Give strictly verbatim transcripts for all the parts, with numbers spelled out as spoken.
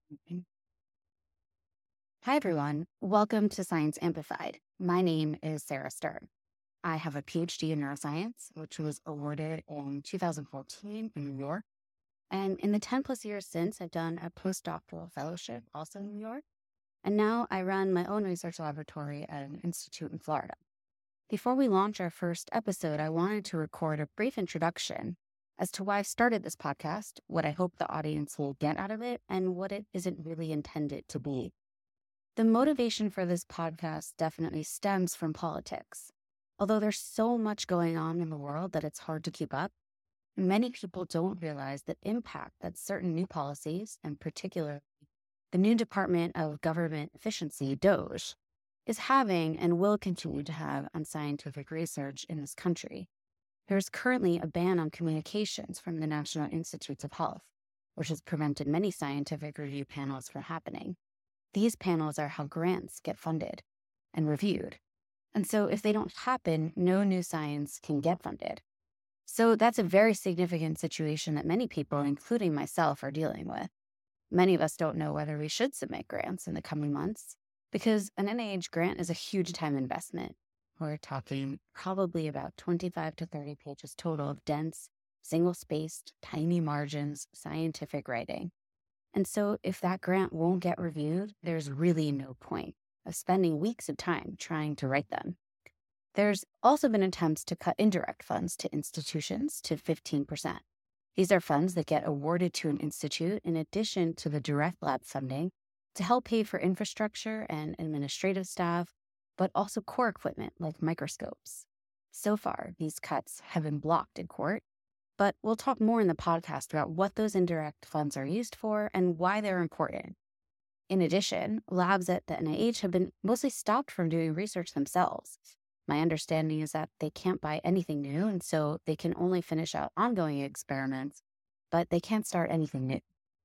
Mhm. Hi, everyone. Welcome to Science Amplified. My name is Sarah Stern. I have a PhD in neuroscience, which was awarded in two thousand fourteen in New York. And in the ten plus years since, I've done a postdoctoral fellowship also in New York. And now I run my own research laboratory at an institute in Florida. Before we launch our first episode, I wanted to record a brief introduction as to why I've started this podcast, what I hope the audience will get out of it, and what it isn't really intended to be. The motivation for this podcast definitely stems from politics. Although there's so much going on in the world that it's hard to keep up, many people don't realize the impact that certain new policies, and particularly the new Department of Government Efficiency, DOGE, is having and will continue to have on scientific research in this country. There's currently a ban on communications from the National Institutes of Health, which has prevented many scientific review panels from happening. These panels are how grants get funded and reviewed. And so if they don't happen, no new science can get funded. So that's a very significant situation that many people, including myself, are dealing with. Many of us don't know whether we should submit grants in the coming months because an N I H grant is a huge time investment. We're talking probably about twenty-five to thirty pages total of dense, single-spaced, tiny margins, scientific writing. And so if that grant won't get reviewed, there's really no point of spending weeks of time trying to write them. There's also been attempts to cut indirect funds to institutions to fifteen percent. These are funds that get awarded to an institute in addition to the direct lab funding to help pay for infrastructure and administrative staff, but also core equipment like microscopes. So far, these cuts have been blocked in court, but we'll talk more in the podcast about what those indirect funds are used for and why they're important. In addition, labs at the N I H have been mostly stopped from doing research themselves. My understanding is that they can't buy anything new, and so they can only finish out ongoing experiments, but they can't start anything new.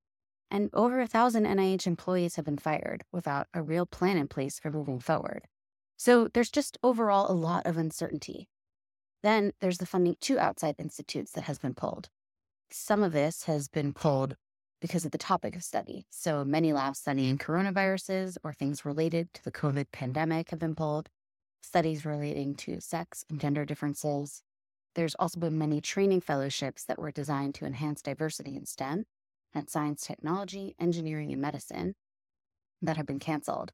And over a thousand N I H employees have been fired without a real plan in place for moving forward. So there's just overall a lot of uncertainty. Then there's the funding to outside institutes that has been pulled. Some of this has been pulled because of the topic of study. So many labs studying coronaviruses or things related to the COVID pandemic have been pulled. Studies relating to sex and gender differences. There's also been many training fellowships that were designed to enhance diversity in STEM and science, technology, engineering, and medicine that have been canceled.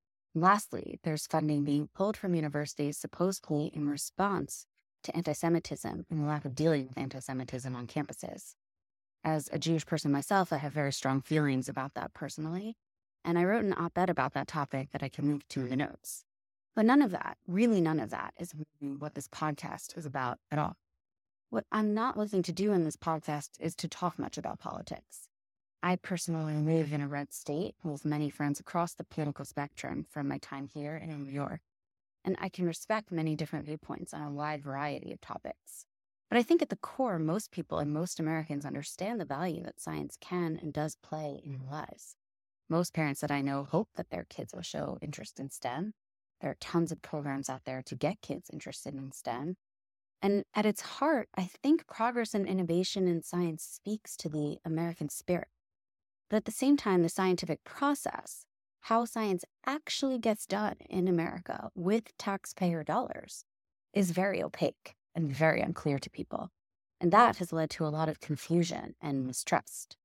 Lastly, there's funding being pulled from universities supposedly in response to anti-Semitism and the lack of dealing with anti-Semitism on campuses. As a Jewish person myself, I have very strong feelings about that personally, and I wrote an op-ed about that topic that I can link to in the notes. But none of that, really none of that, is what this podcast is about at all. What I'm not looking to do in this podcast is to talk much about politics. I personally live in a red state with many friends across the political spectrum from my time here in New York, and I can respect many different viewpoints on a wide variety of topics. But I think at the core, most people and most Americans understand the value that science can and does play in their lives. Most parents that I know hope that their kids will show interest in STEM. There are tons of programs out there to get kids interested in STEM. And at its heart, I think progress and innovation in science speaks to the American spirit. But at the same time, the scientific process, how science actually gets done in America with taxpayer dollars, is very opaque and very unclear to people. And that has led to a lot of confusion and mistrust.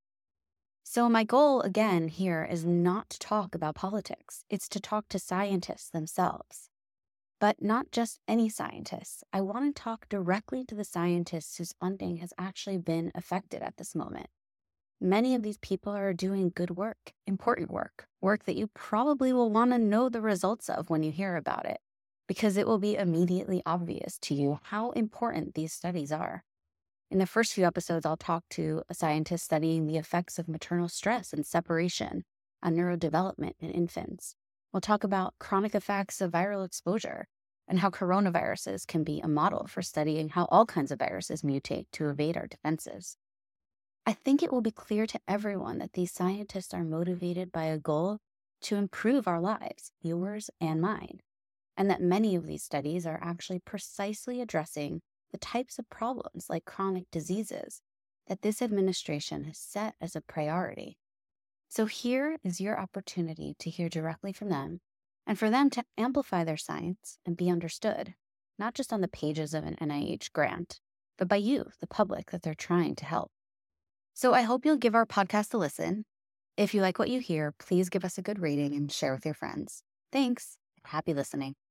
So my goal, again, here is not to talk about politics. It's to talk to scientists themselves. But not just any scientists. I want to talk directly to the scientists whose funding has actually been affected at this moment. Many of these people are doing good work, important work, work that you probably will want to know the results of when you hear about it, because it will be immediately obvious to you how important these studies are. In the first few episodes, I'll talk to a scientist studying the effects of maternal stress and separation on neurodevelopment in infants. We'll talk about chronic effects of viral exposure and how coronaviruses can be a model for studying how all kinds of viruses mutate to evade our defenses. I think it will be clear to everyone that these scientists are motivated by a goal to improve our lives, yours and mine, and that many of these studies are actually precisely addressing the types of problems like chronic diseases that this administration has set as a priority. So here is your opportunity to hear directly from them and for them to amplify their science and be understood, not just on the pages of an N I H grant, but by you, the public that they're trying to help. So I hope you'll give our podcast a listen. If you like what you hear, please give us a good rating and share with your friends. Thanks. Happy listening.